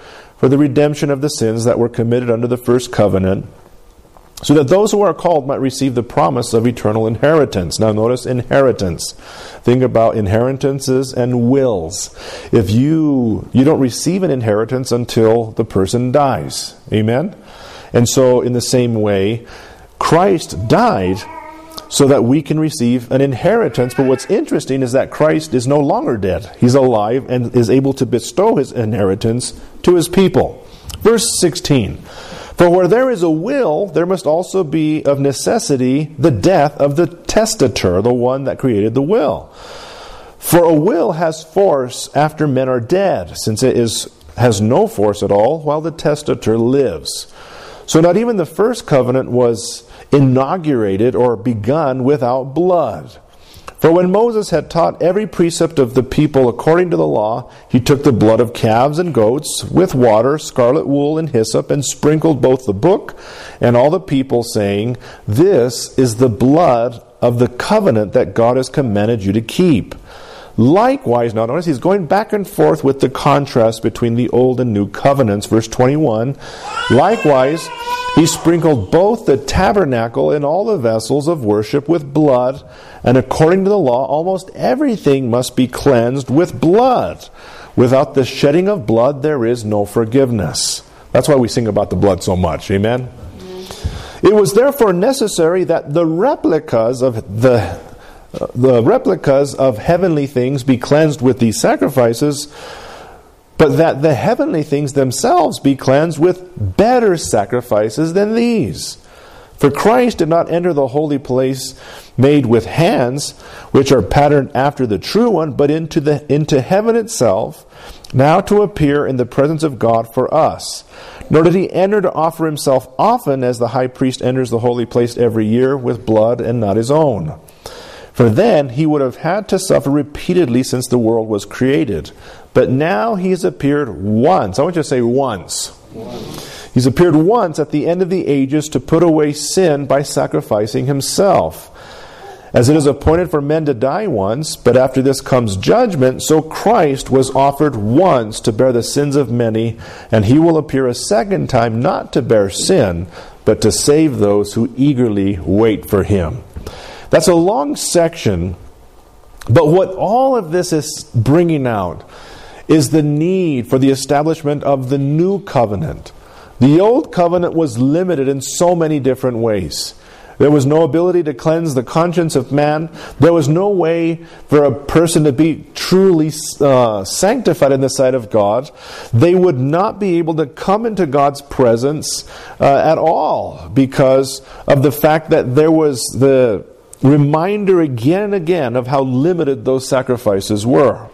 for the redemption of the sins that were committed under the first covenant, so that those who are called might receive the promise of eternal inheritance. Now notice inheritance. Think about inheritances and wills. If you you don't receive an inheritance until the person dies. Amen? And so in the same way, Christ died so that we can receive an inheritance. But what's interesting is that Christ is no longer dead. He's alive and is able to bestow his inheritance to his people. Verse sixteen. For where there is a will, there must also be of necessity the death of the testator, the one that created the will. For a will has force after men are dead, since it is has no force at all while the testator lives. So not even the first covenant was inaugurated or begun without blood. For when Moses had taught every precept of the people according to the law, he took the blood of calves and goats with water, scarlet wool, and hyssop, and sprinkled both the book and all the people, saying, This is the blood of the covenant that God has commanded you to keep. Likewise, now notice he's going back and forth with the contrast between the old and new covenants. Verse twenty-one, Likewise, he sprinkled both the tabernacle and all the vessels of worship with blood, and according to the law, almost everything must be cleansed with blood. Without the shedding of blood, there is no forgiveness. That's why we sing about the blood so much. Amen? Mm-hmm. It was therefore necessary that the replicas of the the replicas of heavenly things be cleansed with these sacrifices, but that the heavenly things themselves be cleansed with better sacrifices than these. For Christ did not enter the holy place made with hands, which are patterned after the true one, but into the into heaven itself, now to appear in the presence of God for us. Nor did he enter to offer himself often, as the high priest enters the holy place every year with blood and not his own. For then he would have had to suffer repeatedly since the world was created. But now he has appeared once. I want you to say once. Once. He's appeared once at the end of the ages to put away sin by sacrificing himself. As it is appointed for men to die once, but after this comes judgment, so Christ was offered once to bear the sins of many, and he will appear a second time not to bear sin, but to save those who eagerly wait for him. That's a long section, but what all of this is bringing out is the need for the establishment of the new covenant. The old covenant was limited in so many different ways. There was no ability to cleanse the conscience of man. There was no way for a person to be truly uh, sanctified in the sight of God. They would not be able to come into God's presence uh, at all because of the fact that there was the reminder again and again of how limited those sacrifices were.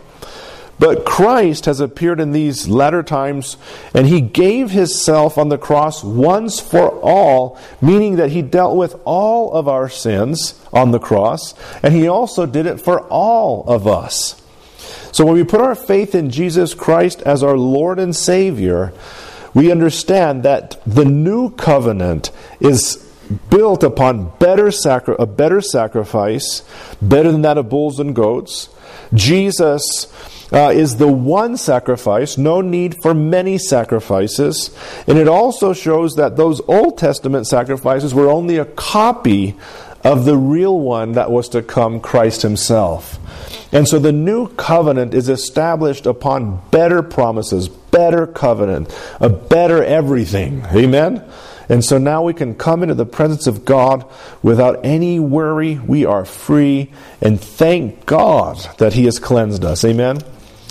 But Christ has appeared in these latter times, and he gave himself on the cross once for all, meaning that he dealt with all of our sins on the cross, and he also did it for all of us. So when we put our faith in Jesus Christ as our Lord and Savior, we understand that the new covenant is built upon better sacri- a better sacrifice, better than that of bulls and goats. Jesus uh, is the one sacrifice, no need for many sacrifices. And it also shows that those Old Testament sacrifices were only a copy of the real one that was to come, Christ himself. And so the new covenant is established upon better promises, better covenant, a better everything. Amen? And so now we can come into the presence of God without any worry. We are free, and thank God that he has cleansed us. Amen?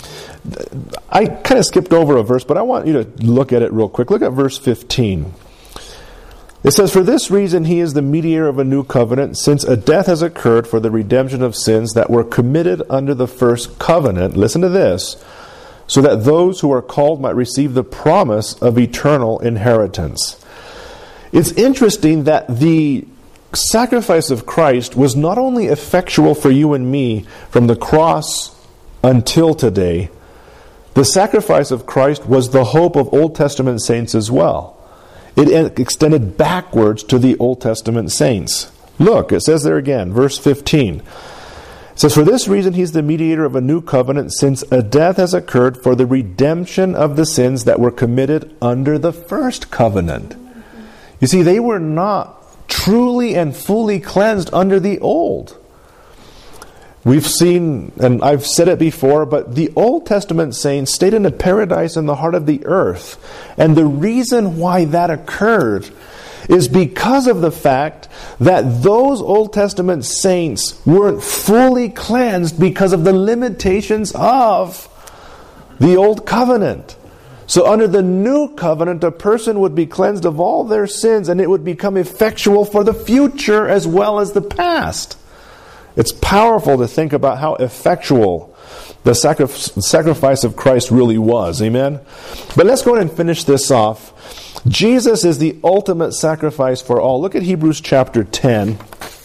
I kind of skipped over a verse, but I want you to look at it real quick. Look at verse fifteen. It says, For this reason he is the mediator of a new covenant, since a death has occurred for the redemption of sins that were committed under the first covenant. Listen to this. So that those who are called might receive the promise of eternal inheritance. It's interesting that the sacrifice of Christ was not only effectual for you and me from the cross until today, the sacrifice of Christ was the hope of Old Testament saints as well. It extended backwards to the Old Testament saints. Look, it says there again, verse fifteen. It It says, for this reason he's the mediator of a new covenant, since a death has occurred for the redemption of the sins that were committed under the first covenant. You see, they were not truly and fully cleansed under the old. We've seen, and I've said it before, but the Old Testament saints stayed in a paradise in the heart of the earth. And the reason why that occurred is because of the fact that those Old Testament saints weren't fully cleansed because of the limitations of the Old Covenant. So under the New Covenant, a person would be cleansed of all their sins, and it would become effectual for the future as well as the past. It's powerful to think about how effectual the sacri- sacrifice of Christ really was. Amen? But let's go ahead and finish this off. Jesus is the ultimate sacrifice for all. Look at Hebrews chapter ten.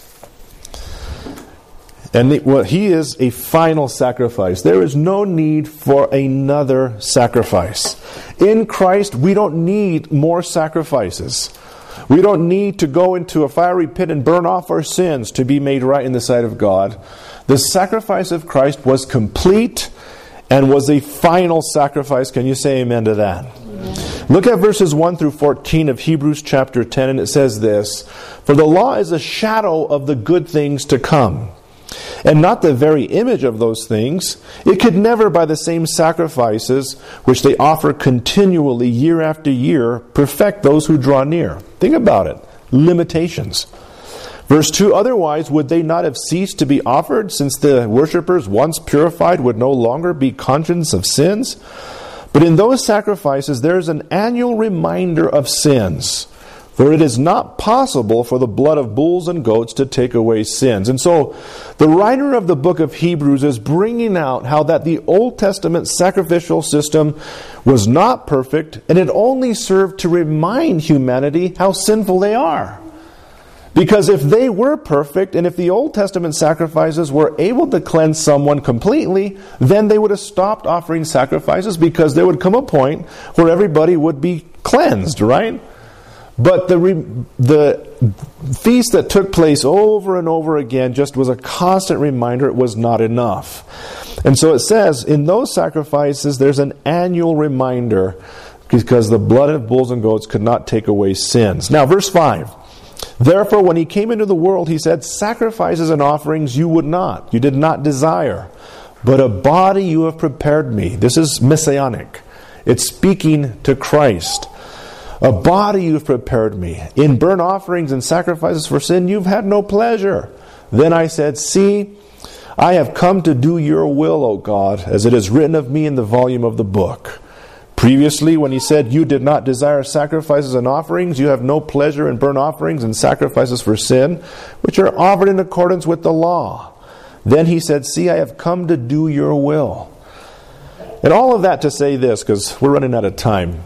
And the, well, he is a final sacrifice. There is no need for another sacrifice. In Christ, we don't need more sacrifices. We don't need to go into a fiery pit and burn off our sins to be made right in the sight of God. The sacrifice of Christ was complete and was a final sacrifice. Can you say amen to that? Amen. Look at verses one through fourteen of Hebrews chapter ten, and it says this, for the law is a shadow of the good things to come, and not the very image of those things. It could never, by the same sacrifices which they offer continually year after year, perfect those who draw near. Think about it. Limitations. Verse two, otherwise would they not have ceased to be offered, since the worshippers once purified would no longer be conscious of sins? But in those sacrifices there is an annual reminder of sins. For it is not possible for the blood of bulls and goats to take away sins. And so the writer of the book of Hebrews is bringing out how that the Old Testament sacrificial system was not perfect, and it only served to remind humanity how sinful they are. Because if they were perfect, and if the Old Testament sacrifices were able to cleanse someone completely, then they would have stopped offering sacrifices, because there would come a point where everybody would be cleansed, right? But the re, the feast that took place over and over again just was a constant reminder it was not enough. And so it says, in those sacrifices there's an annual reminder, because the blood of bulls and goats could not take away sins. Now verse five. Therefore when he came into the world, he said, sacrifices and offerings you would not, you did not desire, but a body you have prepared me. This is messianic. It's speaking to Christ. A body you've prepared me. In burnt offerings and sacrifices for sin, you've had no pleasure. Then I said, see, I have come to do your will, O God, as it is written of me in the volume of the book. Previously, when he said, you did not desire sacrifices and offerings, you have no pleasure in burnt offerings and sacrifices for sin, which are offered in accordance with the law. Then he said, see, I have come to do your will. And all of that to say this, because we're running out of time.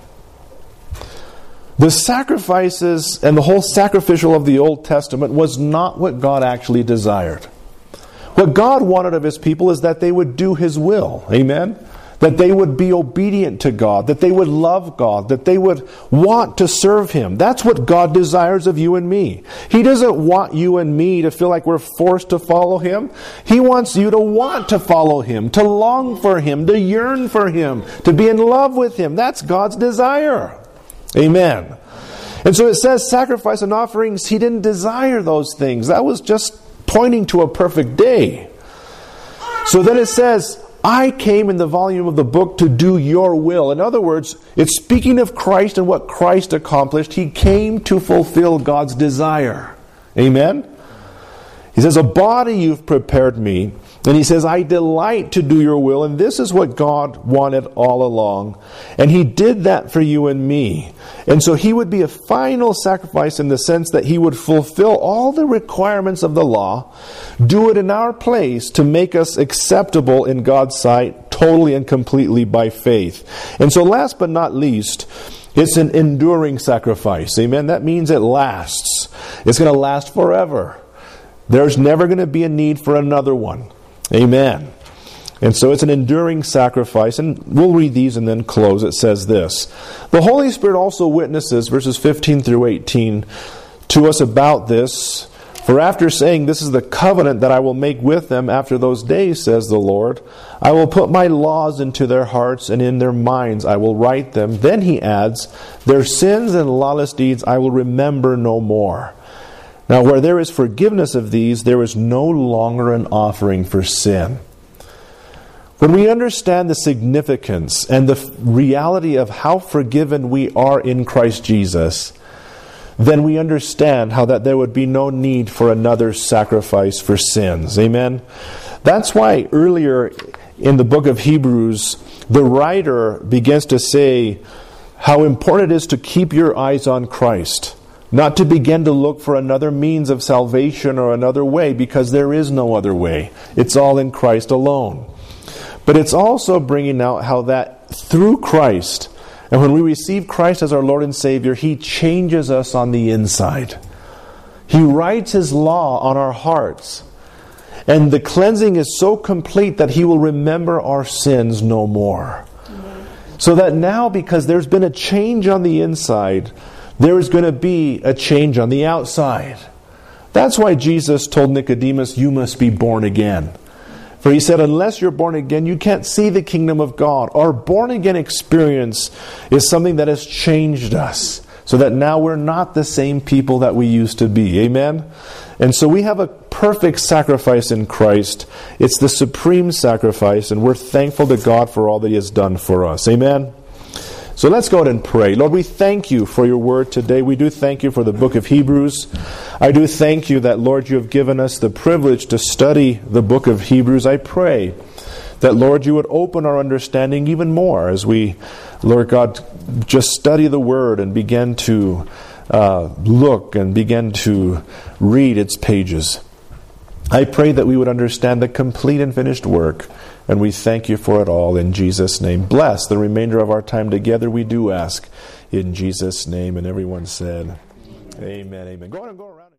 The sacrifices and the whole sacrificial of the Old Testament was not what God actually desired. What God wanted of His people is that they would do His will. Amen? That they would be obedient to God. That they would love God. That they would want to serve Him. That's what God desires of you and me. He doesn't want you and me to feel like we're forced to follow Him. He wants you to want to follow Him. To long for Him. To yearn for Him. To be in love with Him. That's God's desire. Amen. And so it says sacrifice and offerings, He didn't desire those things. That was just pointing to a perfect day. So then it says, I came in the volume of the book to do your will. In other words, it's speaking of Christ and what Christ accomplished. He came to fulfill God's desire. Amen? He says, a body you've prepared me. And He says, I delight to do your will. And this is what God wanted all along. And He did that for you and me. And so He would be a final sacrifice in the sense that He would fulfill all the requirements of the law, do it in our place to make us acceptable in God's sight, totally and completely by faith. And so last but not least, it's an enduring sacrifice. Amen? That means it lasts. It's going to last forever. There's never going to be a need for another one. Amen. And so it's an enduring sacrifice. And we'll read these and then close. It says this. The Holy Spirit also witnesses, verses fifteen through eighteen, to us about this. For after saying, this is the covenant that I will make with them after those days, says the Lord, I will put my laws into their hearts, and in their minds I will write them. Then he adds, their sins and lawless deeds I will remember no more. Now where there is forgiveness of these, there is no longer an offering for sin. When we understand the significance and the reality of how forgiven we are in Christ Jesus, then we understand how that there would be no need for another sacrifice for sins. Amen? That's why earlier in the book of Hebrews, the writer begins to say how important it is to keep your eyes on Christ, not to begin to look for another means of salvation or another way, because there is no other way. It's all in Christ alone. But it's also bringing out how that through Christ, and when we receive Christ as our Lord and Savior, He changes us on the inside. He writes His law on our hearts. And the cleansing is so complete that He will remember our sins no more. Mm-hmm. So that now, because there's been a change on the inside, there is going to be a change on the outside. That's why Jesus told Nicodemus, you must be born again. For He said, unless you're born again, you can't see the kingdom of God. Our born-again experience is something that has changed us, so that now we're not the same people that we used to be. Amen? And so we have a perfect sacrifice in Christ. It's the supreme sacrifice, and we're thankful to God for all that He has done for us. Amen? So let's go ahead and pray. Lord, we thank You for Your word today. We do thank You for the book of Hebrews. I do thank You that, Lord, You have given us the privilege to study the book of Hebrews. I pray that, Lord, You would open our understanding even more as we, Lord God, just study the word and begin to uh, look and begin to read its pages. I pray that we would understand the complete and finished work. And we thank You for it all in Jesus' name. Bless the remainder of our time together, we do ask. In Jesus' name. And everyone said, amen, amen. Go on and go around.